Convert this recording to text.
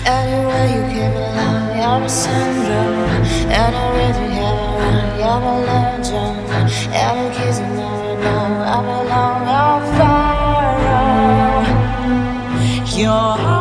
Anyway, you came along, you're a syndrome. And I really have a run, you're a legend. And I'm kissing now and now, I belong, I'll follow. You're